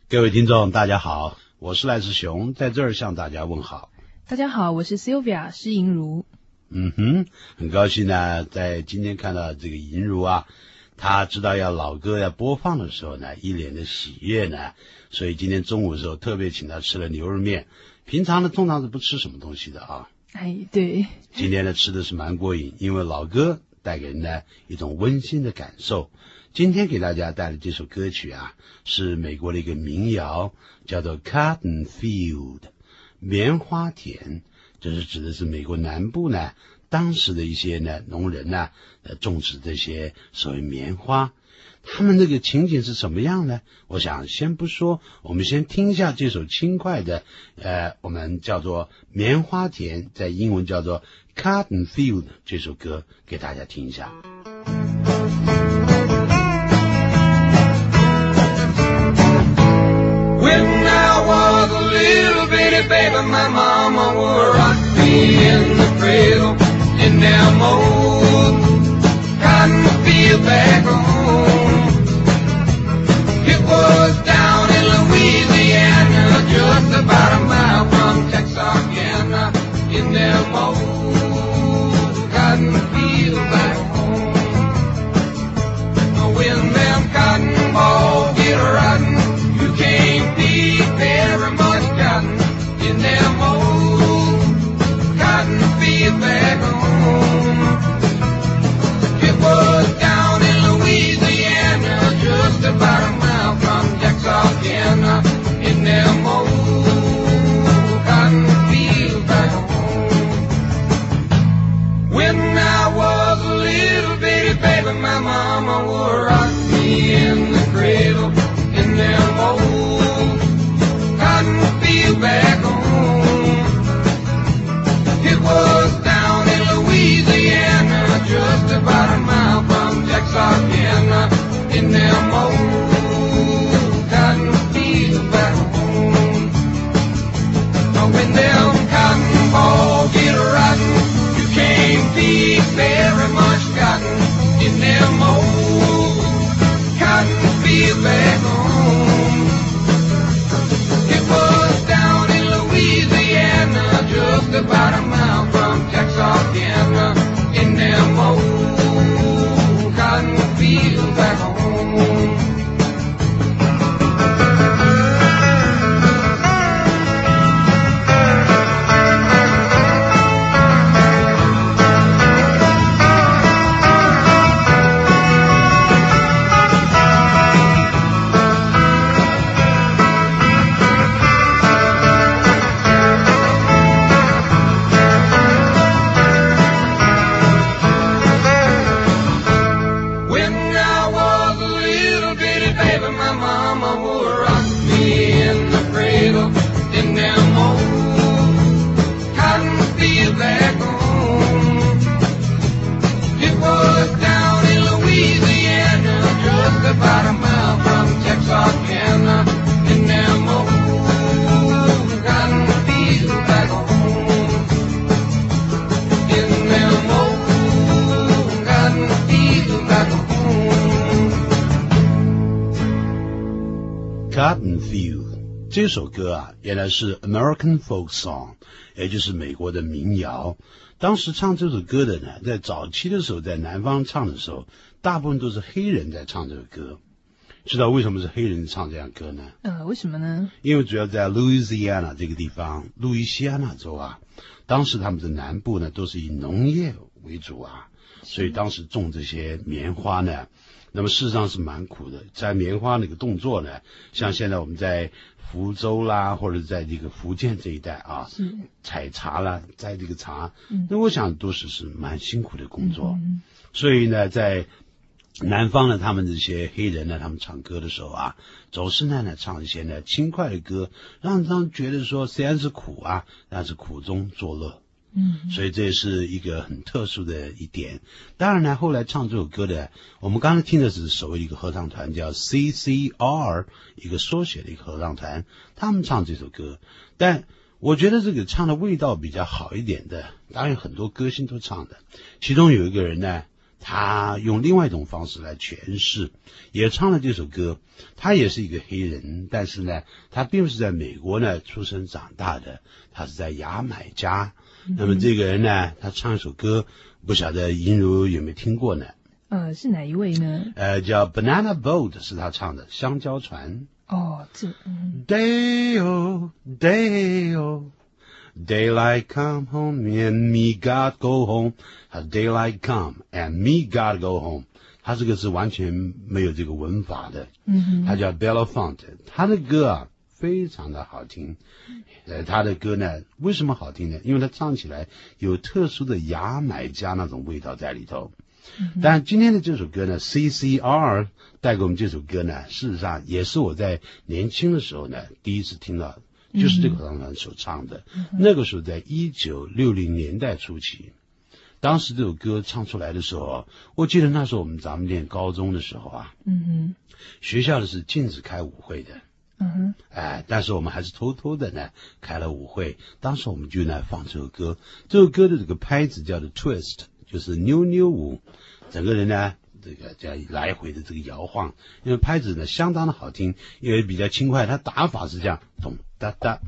各位听众大家好，我是赖世雄，在这儿向大家问好。 大家好，我是 Sylvia 施莹如。 很高兴呢，在今天看到这个莹如啊，他知道老歌要播放的时候呢，一脸的喜悦呢，所以今天中午的时候特别请他吃了牛肉面。平常呢通常是不吃什么东西的啊。 对。 今天呢吃的是蛮过瘾，因为老歌带给人呢一种温馨的感受。今天给大家带来这首歌曲啊，是美国的一个民谣，叫做 Cotton Field 棉花田。这是指的是美国南部呢当时的一些呢农人呢种植这些所谓棉花。他们这个情景是什么样呢？我想先不说，我们先听一下这首轻快的我们叫做棉花田，在英文叫做 Cotton Field 这首歌给大家听一下。 When I was a little bitty baby, my mama would rock me in the cradle in them old cotton field back home. It was down in Louisiana, just about a mile from Texarkana, in them old cotton field back home. When them cotton balls get rotten, you can't be very much cotton in them old cotton field back home. It was down in Louisiana, just about a mile from Texarkana, in them old cotton field back home. When I was a little bitty baby, my mama would rock me in the cradle in them old cotton field back home. It was down in Louisiana, just about a mile from Texarkana, in them old cotton field back home. When them cotton balls get rotten, you can't feed very much cotton in them old cotton field back home. It was down in Louisiana, just about a mile from Texarkana, in them old cotton field back home. About a mile from Texarkana, in them old cotton field back home. In them old cotton field back home. Cotton Field 这首歌啊，原来是 American Folk Song， 也就是美国的民谣。当时唱这首歌的呢，在早期的时候，在南方唱的时候，大部分都是黑人在唱这个歌。知道为什么是黑人唱这样歌呢？ 为什么呢？ 因为主要在 Louisiana 这个地方，路易斯安那州啊，当时他们的南部呢都是以农业为主啊，所以当时种这些棉花呢，那么事实上是蛮苦的。在棉花那个动作呢，像现在我们在福州啦，或者在这个福建这一带啊，采茶啦，摘这个茶，那我想都是蛮辛苦的工作。所以呢，在南方呢，他们这些黑人呢，他们唱歌的时候啊，总是呢唱一些呢轻快的歌，让他们觉得说虽然是苦啊，但是苦中作乐。所以这是一个很特殊的一点。当然呢，后来唱这首歌的，我们刚才听的是所谓的一个合唱团叫 CCR， 一个缩写的一个合唱团，他们唱这首歌。但我觉得这个唱的味道比较好一点的，当然很多歌星都唱的，其中有一个人呢， 他用另外一种方式来诠释，也唱了这首歌。他也是一个黑人，但是呢，他并不是在美国呢出生长大的，他是在牙买加。那么这个人呢，他唱一首歌，不晓得银如有没有听过呢？ 是哪一位呢？ 叫 Banana Boat 是他唱的，香蕉船。Day-o, day-o, daylight come home and me got go home. Daylight come and me got go home. 他这个是完全没有这个文法的。他叫 Belafonte， 他的歌啊非常的好听。他的歌呢为什么好听呢？因为他唱起来有特殊的牙买加那种味道在里头。但今天的这首歌呢 CCR 带给我们这首歌呢，事实上也是我在年轻的时候呢第一次听到，就是这个合唱团所唱的。那个时候在1960年代初期，当时这首歌唱出来的时候，我记得那时候咱们念高中的时候啊，学校的是禁止开舞会的。但是我们还是偷偷的呢开了舞会。当时我们就呢放这首歌，这首歌的这个拍子叫做 twist， 就是妞妞舞，整个人呢这个叫来回的这个摇晃，因为拍子呢相当的好听，因为比较轻快，它打法是这样，咚哒哒。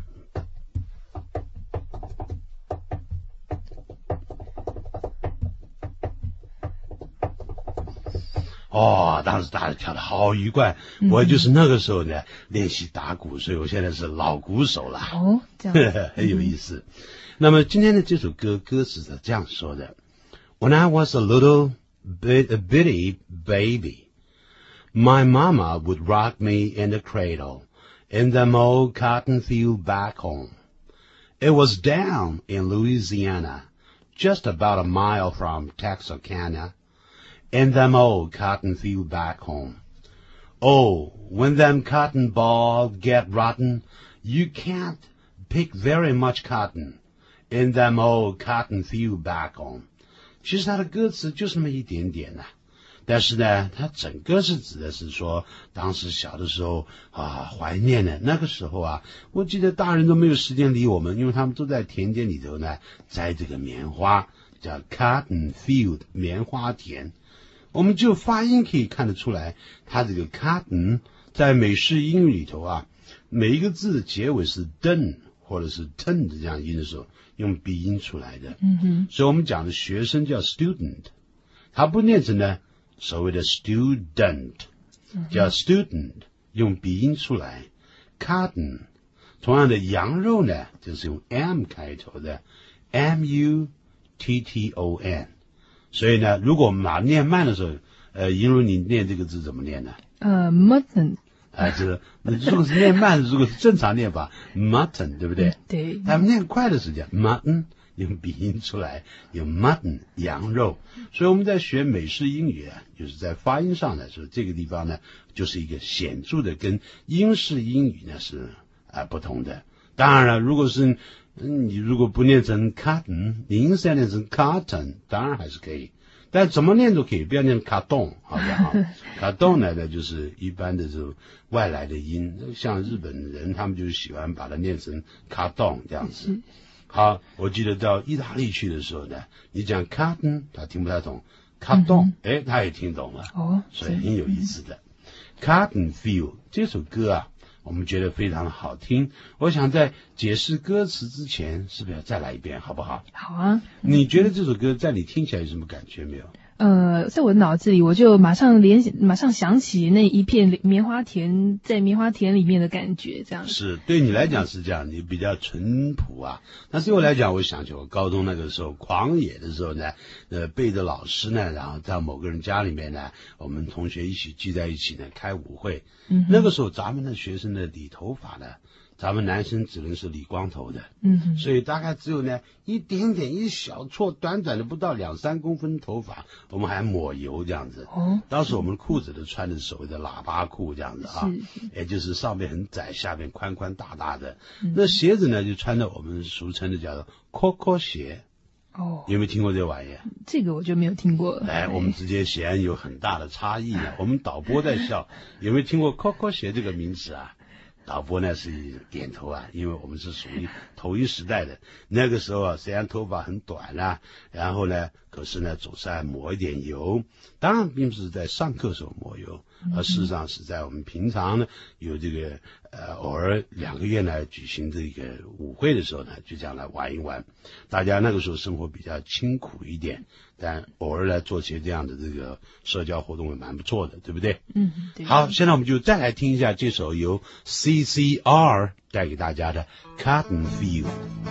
当时大家跳得好愉快。我就是那个时候呢练习打鼓，所以我现在是老鼓手了。 这样很有意思。那么今天的这首歌歌词是这样说的 ：When I was a bitty baby, my mama would rock me in the cradle in them old cotton field back home. It was down in Louisiana, just about a mile from Texarkana.In them old cotton field back home. Oh, when them cotton balls get rotten, you can't pick very much cotton in them old cotton field back home. 其实它的歌词就是那么一点点啊，但是呢，它整个是指的是说，当时小的时候怀念的那个时候啊，我记得大人都没有时间理我们，因为他们都在田间里头呢摘这个棉花，叫 cotton field 棉花田。我们就发音可以看得出来，它这个 cotton 在美式英语里头啊，每一个字的结尾是 den 或者是 ten 的这样音的时候，用鼻音出来的。所以我们讲的学生叫 student， 它不念成呢所谓的 student， 叫 student， 用鼻音出来。cotton 同样的羊肉呢，就是用 m 开头的 mutton。所以呢，如果我们把它念慢的时候，银如你念这个字怎么念呢 ？mutton。 如果是念慢，如果是正常念法 ，mutton， 对不对？ 对。 他们念快的时间 ，mutton 用鼻音出来，有 mutton 羊肉。所以我们在学美式英语啊，就是在发音上来说，这个地方呢，就是一个显著的跟英式英语呢是不同的。当然了，如果是你如果不念成 cotton， 你硬是要念成 cotton， 当然还是可以，但怎么念都可以，不要念 cotton， 好不好？cotton 呢就是一般的这种外来的音，像日本人他们就是喜欢把它念成 cotton 这样子。好，我记得到意大利去的时候呢，你讲 cotton 他听不太懂 ，cotton 他也听懂了，所以很有意思的。Cotton Field 这首歌啊，我们觉得非常的好听。我想在解释歌词之前，是不是要再来一遍，好不好？ 好啊。 你觉得这首歌在你听起来有什么感觉没有？ 在我的脑子里，我就马上想起那一片棉花田，在棉花田里面的感觉，这样。 是对你来讲是这样，你比较淳朴啊。那对我来讲，我想起我高中那个时候狂野的时候呢，背着老师呢，然后到某个人家里面呢，我们同学一起聚在一起呢，开舞会。那个时候咱们的学生的理头发呢，咱们男生只能是理光头的，所以大概只有呢一点点一小撮短短的不到2-3公分头发，我们还抹油这样子。当时我们裤子都穿的所谓的喇叭裤这样子啊，也就是上面很窄，下面宽宽大大的。那鞋子呢就穿的我们俗称的叫做 Coco 鞋。有没有听过这玩意？ 这个我就没有听过。 我们之间显然有很大的差异啊。我们导播在笑，有没有听过 Coco 鞋这个名词啊？导播呢是点头啊，因为我们是属于同一时代的。那个时候啊，虽然头发很短啊，然后呢可是呢总是爱抹一点油，当然并不是在上课时候抹油，而事实上是在我们平常呢有这个偶尔2个月呢举行这个舞会的时候呢，就这样来玩一玩。大家那个时候生活比较清苦一点，但偶尔来做些这样的这个社交活动也蛮不错的，对不对？ 对。 好，现在我们就再来听一下这首由 CCR 带给大家的 Cotton Field。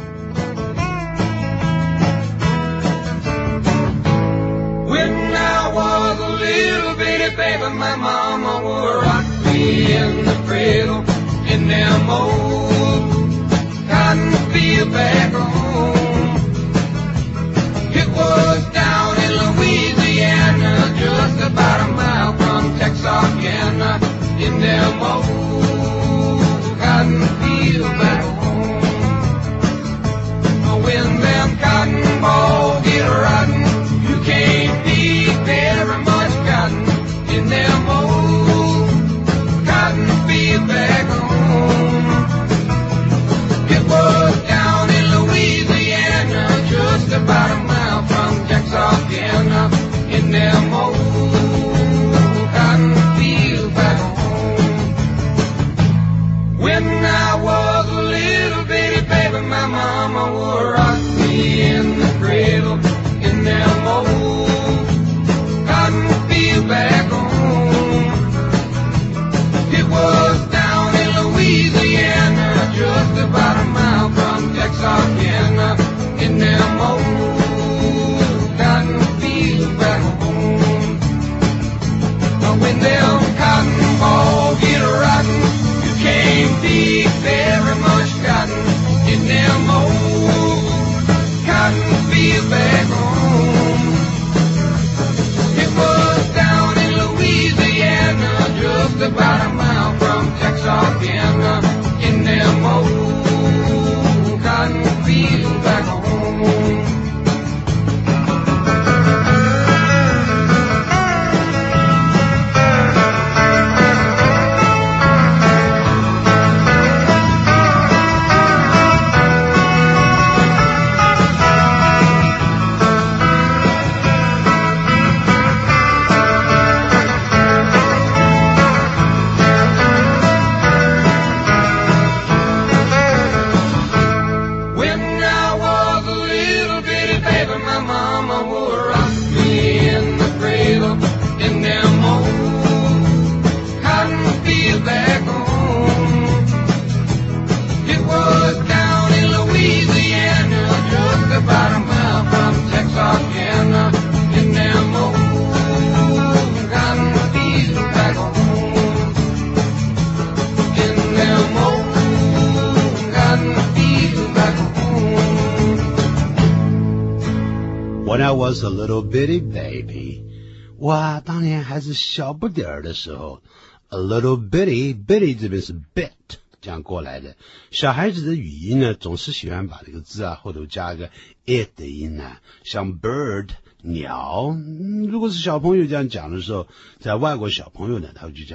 When I was a little bitty baby, my mama would rock me in the cradle in them old cotton field back home. It was down in Louisiana, just about a mile from Texarkana, in them old cotton field back home. When them cotton balls get rotten, you can't beat very much cotton in them old cotton field back home. It was down in Louisiana, just about a mile from Texarkana, in them old cotton field back home. When I was a little bitty baby, my mama would rock me in the cradle in them old cotton field back home. It was down in Louisiana, just about a mile from Texarkana, in them old cotton field back home. When them cotton balls get rotten, you can't beat very much cotton in them old cotton field back home. It was down in Louisiana, just about a mile from Texarkana, in them old cotton field back home. When I was a little bitty baby， 我当年还是小不点儿的时候 ，a little bitty 这边是 bit 这样过来的。小孩子的语音呢，总是喜欢把这个字啊后头加个 it 的音啊，像 bird 鸟。如果是小朋友这样讲的时候，在外国小朋友呢，他会就叫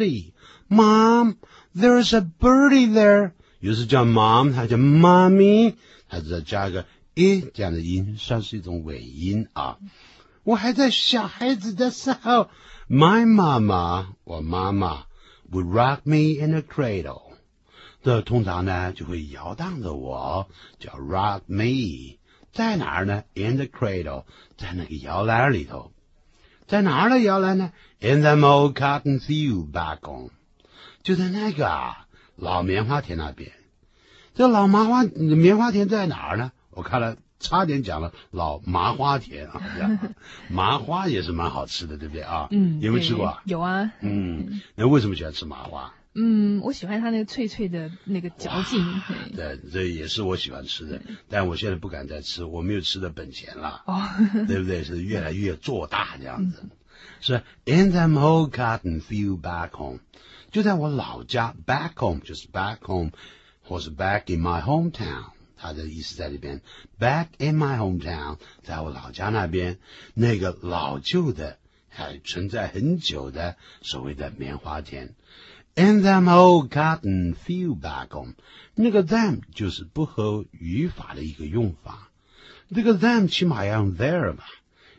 birdie。Mom, there's a birdie there。有时叫 mom， 他叫 mommy， 他只要加个这样的音，算是一种尾音啊。我还在小孩子的时候 ，my 我妈妈 would rock me in a cradle， 这通常呢就会摇荡着我，叫 rock me， 在哪儿呢 ？in the cradle， 在那个摇篮里头，在哪儿的摇篮呢 ？in the old cotton field back home， 就在那个老棉花田那边。这老棉花田在哪儿呢？我看了，差点讲了老麻花田啊，麻花也是蛮好吃的，对不对啊？有没有吃过啊？ 有啊。 那为什么喜欢吃麻花？ 我喜欢它那个脆脆的那个嚼劲。 对，这也是我喜欢吃的，但我现在不敢再吃，我没有吃的本钱了，对不对？是越来越做大这样子。是 in them old cotton field back home， 就在我老家 back home 就是 back home， 或是 back in my hometown。他的意思在这边 ，back in my hometown， 在我老家那边，那个老旧的还存在很久的所谓的棉花田 ，in them old cotton field back home， 那个 them 就是不合语法的一个用法，这个 them 起码要用 there 吧，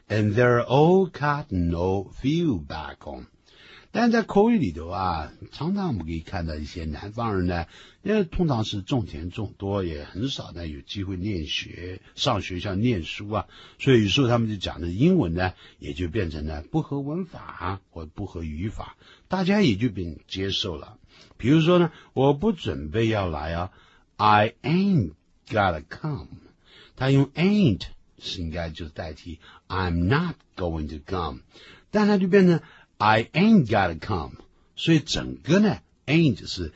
and their old cotton all flew back home。但在口语里头啊，常常我们可以看到一些南方人呢，因为通常是种田种多，也很少呢有机会上学校念书啊，所以有时候他们就讲的英文呢，也就变成了不合文法或不合语法，大家也就变接受了。比如说呢，我不准备要来啊 ，I ain't gotta come， 他用 ain't 是应该就是代替 I'm not going to come， 但它就变成I ain't gotta come， 所以整个呢 ain't 是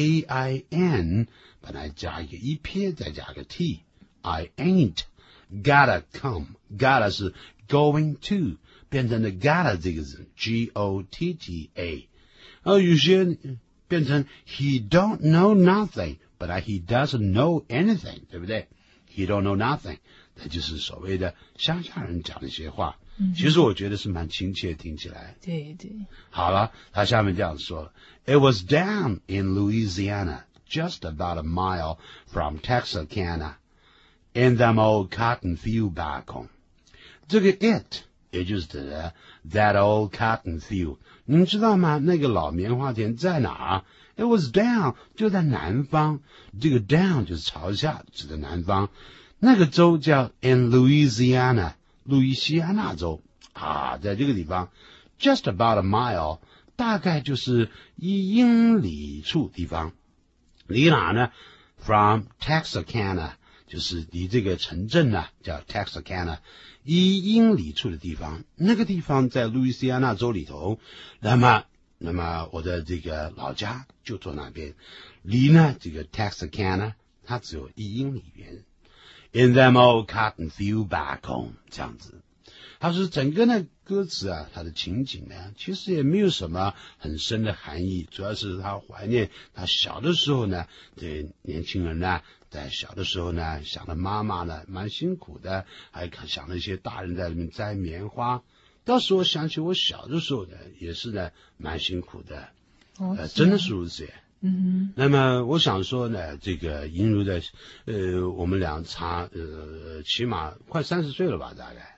A-I-N， 本来加一个一撇再加个 T，I ain't gotta come， gotta 是 going to， 变成了 gotta 这个字 G-O-T-T-A， 有些变成 he don't know nothing， 本来 he doesn't know anything， 对不对？ He don't know nothing， 那就是所谓的乡下人讲的一些话。其实我觉得是蛮亲切，听起来。 对对。 好了，他下面这样说了 ：It was down in Louisiana, just about a mile from Texarkana, in them old cotton field back home。这个 it 也就是指的 that old cotton field， 你们知道吗？那个老棉花田在哪？ It was down 就在南方，这个 down 就是朝下，指的南方。那个州叫 in Louisiana。路易西安那州啊，在这个地方 just about a mile， 大概就是1英里处地方。离哪呢？ From Texarkana， 就是离这个城镇呢，叫 Texarkana， 1英里处的地方。那个地方在路易斯安那州里头，那么我的这个老家就坐那边，离呢这个 Texarkana 它只有1英里远。In them old cotton field back home， 这样子。他说整个呢歌词啊，它的情景呢，其实也没有什么很深的含义，主要是他怀念他小的时候呢，这年轻人呢，在小的时候呢，想着妈妈呢蛮辛苦的，还想了一些大人在里面摘棉花。当时我想起我小的时候呢，也是呢蛮辛苦的，真的是如此。那么我想说呢，这个银如的我们俩差起码快30岁了吧，大概。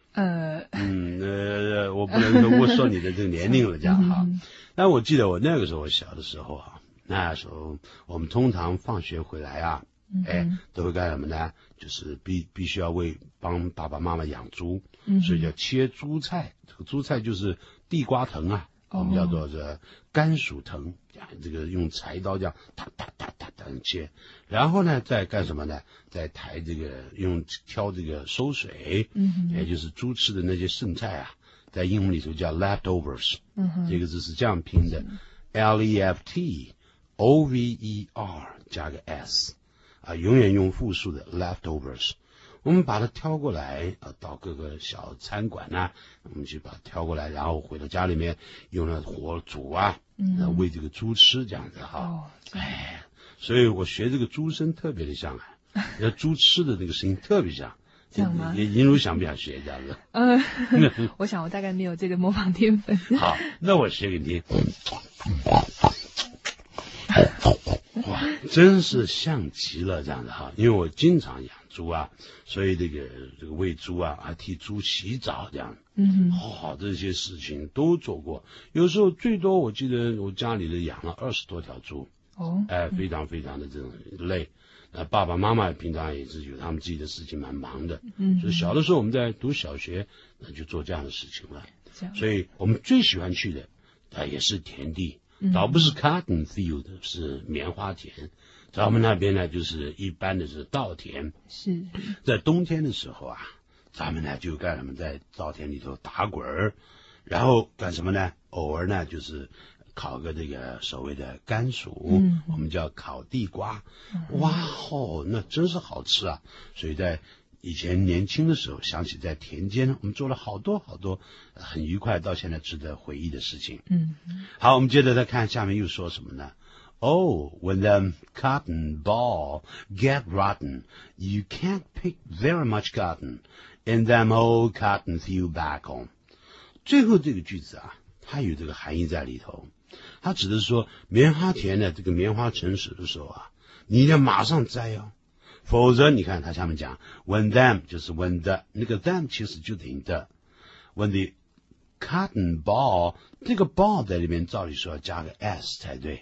我不能说你的这个年龄了，这样哈。但我记得我那个时候，我小的时候啊，那时候我们通常放学回来啊，都会干什么呢？就是必须要帮爸爸妈妈养猪，所以叫切猪菜。这个猪菜就是地瓜藤啊。我们叫做这甘薯藤，这个用柴刀这样哒哒哒哒哒切，然后呢再干什么呢？再抬这个挑这个收水，也就是猪吃的那些剩菜啊，在英文里头叫 leftovers，这个字是这样拼的 ，L-E-F-T-O-V-E-R 加个 S， 啊，永远用复数的 leftovers。我们把它挑过来，到各个小餐馆啊，我们去把它挑过来，然后回到家里面用了火煮啊，喂这个猪吃这样子哈。所以我学这个猪声特别的像啊，那猪吃的那个声音特别像。 这样吗？ 银如想不想学这样子？ 我想我大概没有这个模仿天分。 好，那我学给你听。哇，真是像极了这样的哈，因为我经常养猪啊，所以这个喂猪啊，还替猪洗澡这样，这些事情都做过。有时候最多我记得我家里的养了20多条猪，非常非常的这种累。爸爸妈妈平常也是有他们自己的事情蛮忙的，所以小的时候我们在读小学，那就做这样的事情了。所以我们最喜欢去的，也是田地。倒不是 cotton field， 是棉花田。在我们那边呢，就是一般的是稻田。是在冬天的时候啊，咱们呢就干什么，在稻田里头打滚儿，然后干什么呢？偶尔呢就是烤个这个所谓的甘薯，我们叫烤地瓜。哇哦，那真是好吃啊！所以在以前年轻的时候，想起在田间，我们做了好多好多很愉快，到现在值得回忆的事情。好，我们接着再看下面又说什么呢？ Oh, when the cotton ball get rotten, you can't pick very much cotton in them old cotton field back home. 最后这个句子啊，它有这个含义在里头。它指的是说，棉花田的这个棉花成熟的时候啊，你一定要马上摘哦。否则你看它下面讲 when them 就是 when the， 那个 them 其实就等于 the， when the cotton ball， 这个 ball 在里面照理说要加个 s 才对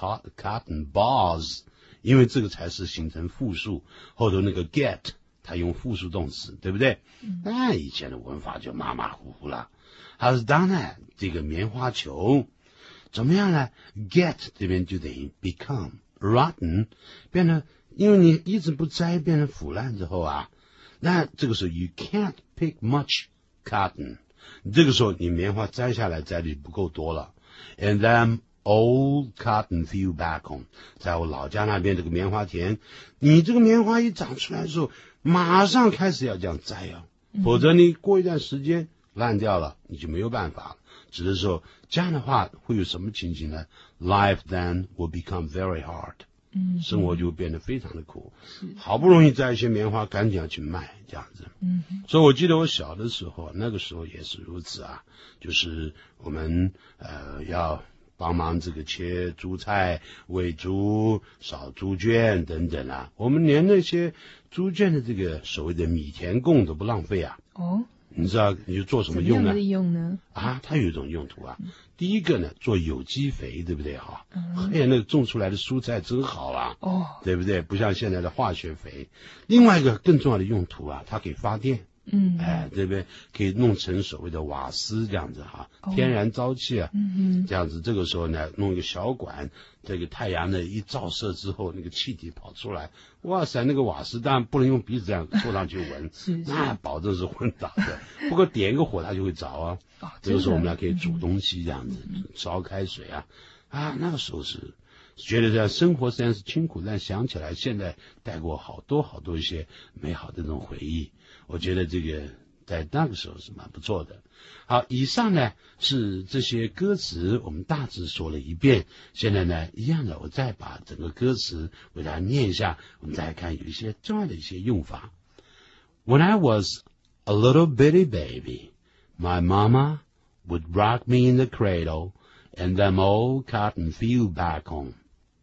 ，cotton balls， 因为这个才是形成复数，后头那个 get 它用复数动词，对不对？那以前的文法就马马虎虎了。还是当然，这个棉花球怎么样呢 ？get 这边就等于 become rotten， 变得，因为你一直不摘，变成腐烂之后啊，那这个时候 you can't pick much cotton。这个时候你棉花摘下来摘的不够多了 ，and then old cotton field back home， 在我老家那边这个棉花田，你这个棉花一长出来的时候，马上开始要这样摘啊，否则你过一段时间烂掉了，你就没有办法了。只是说这样的话会有什么情形呢 ？Life then will become very hard。生活就会变得非常的苦，好不容易摘一些棉花，赶紧要去卖，这样子。所以我记得我小的时候，那个时候也是如此啊，就是我们要帮忙这个切猪菜、喂猪、扫猪圈等等啊，我们连那些猪圈的这个所谓的米田共都不浪费啊。 哦， 你知道你就做什么用呢？ 怎么样的利用呢？ 啊，它有一种用途啊。第一个呢，做有机肥，对不对哈？哎呀，那个种出来的蔬菜真好啊，对不对？不像现在的化学肥。另外一个更重要的用途啊，它可以发电。对不对？可以弄成所谓的瓦斯这样子哈，天然沼气啊，这样子。这个时候呢，弄一个小管，这个太阳呢一照射之后，那个气体跑出来，哇塞，那个瓦斯当然不能用鼻子这样坐上去闻，那保证是混杂的。不过点一个火它就会着啊。这个时候我们还可以煮东西这样子，烧开水啊，那个时候是觉得这样生活虽然是清苦，但想起来现在带过好多好多一些美好的这种回忆。我觉得这个在那个时候是蛮不错的。好，以上呢是这些歌词，我们大致说了一遍。现在呢，一样的，我再把整个歌词为大家念一下，我们再来看有一些重要的一些用法。When I was a little bitty baby, my mama would rock me in the cradle in them old cotton field back home.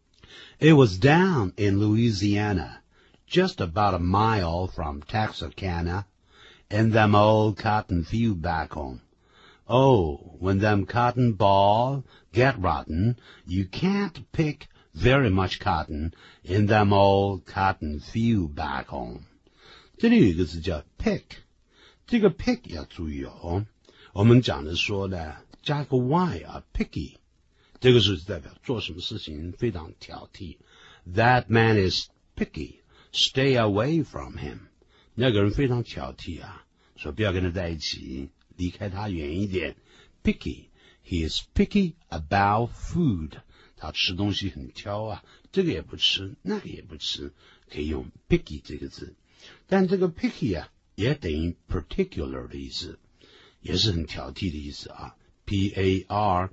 It was down in Louisiana.Just about a mile from Texarkana, in them old cotton field back home. Oh, when them cotton balls get rotten, you can't pick very much cotton in them old cotton field back home. 这里有一个字叫 pick， 这个 pick 要注意哦。我们讲的说呢，加个 y 啊 ，picky， 这个是代表做什么事情非常挑剔。That man is picky.Stay away from him. 那个人非常挑剔啊，说不要跟他在一起，离开他远一点。Picky, he is picky about food. 他吃东西很挑啊，这个也不吃，那个也不吃，可以用 picky 这个字。但这个 picky 啊，也等于 particular 的意思，也是很挑剔的意思啊。P-A-R-T-I-C-U-L-A-R.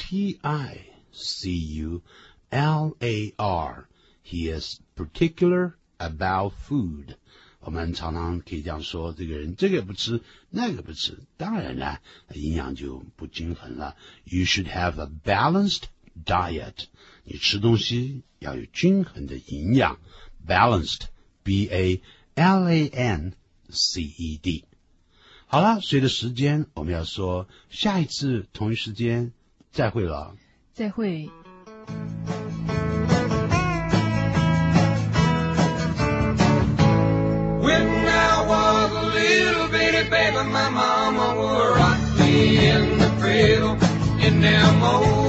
He is particular.About food， 我们常常可以这样说，这个人这个也不吃，那个不吃，当然了，营养就不均衡了。You should have a balanced diet， 你吃东西要有均衡的营养 ，balanced， B-A-L-A-N-C-E-D。好了，随着时间，我们要说下一次同一时间再会了， 再会。 When I was a little bitty baby, my mama would rock me in the cradle in them old